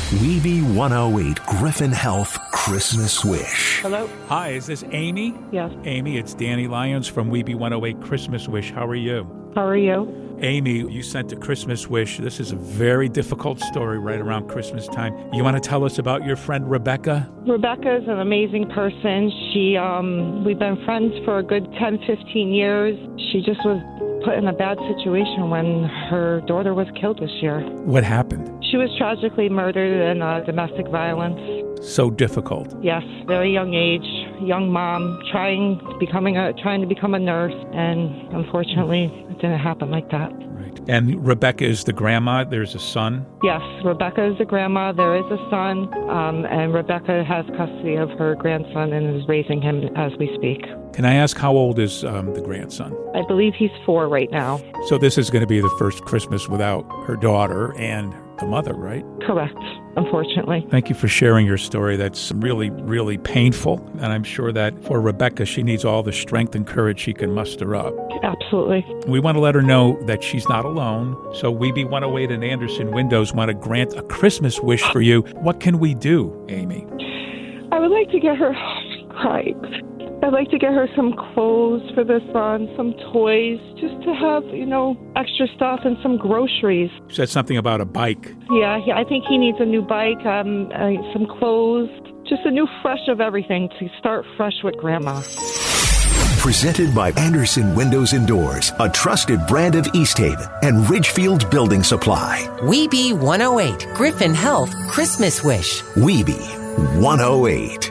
Weeby 108 Griffin Health Christmas Wish. Hello? Hi, is this Amy? Yes. Amy, it's Danny Lyons from Weeby 108 Christmas Wish. How are you? How are you? Amy, you sent a Christmas wish. This is a very difficult story right around Christmas time. You want to tell us about your friend Rebecca? Rebecca is an amazing person. We've been friends for a good 10, 15 years. She just was put in a bad situation when her daughter was killed this year. What happened? She was tragically murdered in domestic violence. So difficult. Yes, very young age, young mom, trying to become a nurse, and unfortunately, it didn't happen like that. Right. And Rebecca is the grandma. There's a son. Yes, Rebecca is the grandma. There is a son, and Rebecca has custody of her grandson and is raising him as we speak. Can I ask how old is the grandson? I believe he's 4 right now. So this is going to be the first Christmas without her daughter and the mother, right? Correct, unfortunately. Thank you for sharing your story. That's really, really painful. And I'm sure that for Rebecca, she needs all the strength and courage she can muster up. Absolutely. We want to let her know that she's not alone. So Weeby 108 and Anderson Windows want to grant a Christmas wish for you. What can we do, Amy? I would like to get her... I'd like to get her some clothes for the son, some toys, just to have, extra stuff and some groceries. You said something about a bike. Yeah, I think he needs a new bike, some clothes, just a new fresh of everything to start fresh with Grandma. Presented by Anderson Windows and Doors, a trusted brand of East Haven and Ridgefield Building Supply. Weeby 108 Griffin Health Christmas Wish. Weeby 108.